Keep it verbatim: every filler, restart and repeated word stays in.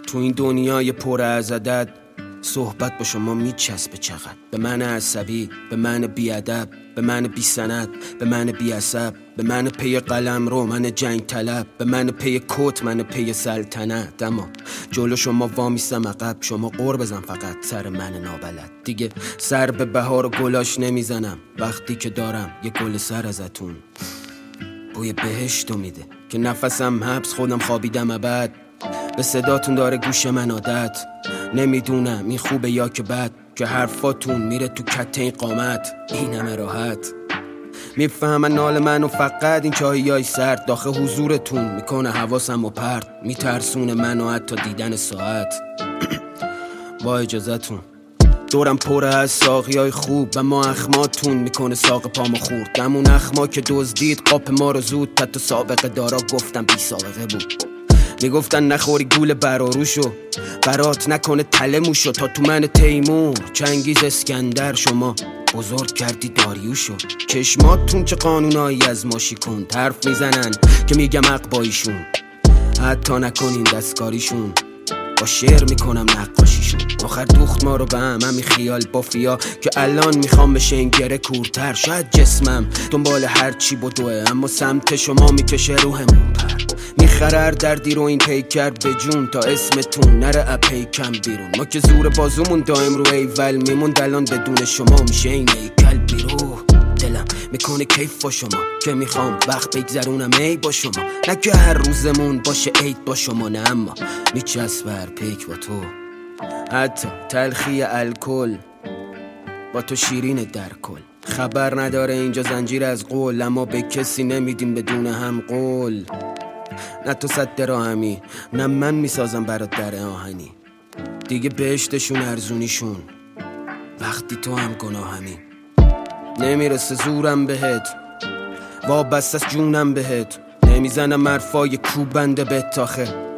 تو این دنیای پر از عدد صحبت با شما میچسبه چقدر. به من عصبی، به من بیادب، به من بی سند، به من بی عصب، به من پی قلم رو، من جنگ طلب، به من پی کت، من پی سلطنت. اما جلو شما وامیستم عقب، شما قور بزن فقط سر من نابلد. دیگه سر به بهار و گلاش نمیزنم وقتی که دارم یه گل سر ازتون. بوی بهشتو میده که نفسم حبس، خودم خوابیدم ابد. به صداتون داره گوش من عادت، نمیدونم این خوبه یا که بد، که حرفاتون میره تو کته این قامت. این همه راحت میفهمن نال من و فقط این چاهیای سرد داخل حضورتون میکنه حواسم و پرد، میترسونه من و حتی دیدن ساعت. با اجازتون دورم پره از ساقیای خوب و ما اخماتون میکنه ساق پامو خورد. همون اخما که دزدید قاپ ما رو زود، تا سابقه دارا گفتم بی سابقه بود. میگفتن نخوری گول براروشو، برات نکنه تله موشو. تا تو من تیمور چنگیز اسکندر شما بزرگ کردی داریوشو. چشماتون چه قانونایی از ما شیکون، حرف میزنن که میگم حق با ایشون. حتی نکنین دستکاریشون، با شعر میکنم نقاشیشون. آخر دوخت ما رو به هم همین خیال بافیا که الان میخوام بشه این گره کورتر. شاید جسمم دنبال هر چی بدوه، اما سمت شما میکشه روحمون پر. میخرر دردی رو این پیکر به جون، تا اسمتون نره اپیکم بیرون. ما که زور بازومون دائم رو ایول میمون، الان بدون شما میشه این ایکل بیرو. دلم میکنه کیف با شما که میخوام وقت بگذرونم ای با شما، نه که هر روزمون باشه عید با شما، نه اما میچسبه هر پیک با تو. حتی تلخی الکل با تو شیرین در کل. خبر نداره اینجا زنجیر از قول، اما به کسی نمیدیم بدون هم قول. نه تو صد دراهمی، نه من میسازم برات در آهنی. دیگه بهشتشون ارزونیشون وقتی تو هم گناهمی. نمیرسه زورم بهت، وابسته از جونم بهت. نمیزنم حرفای کوبنده به تاخه،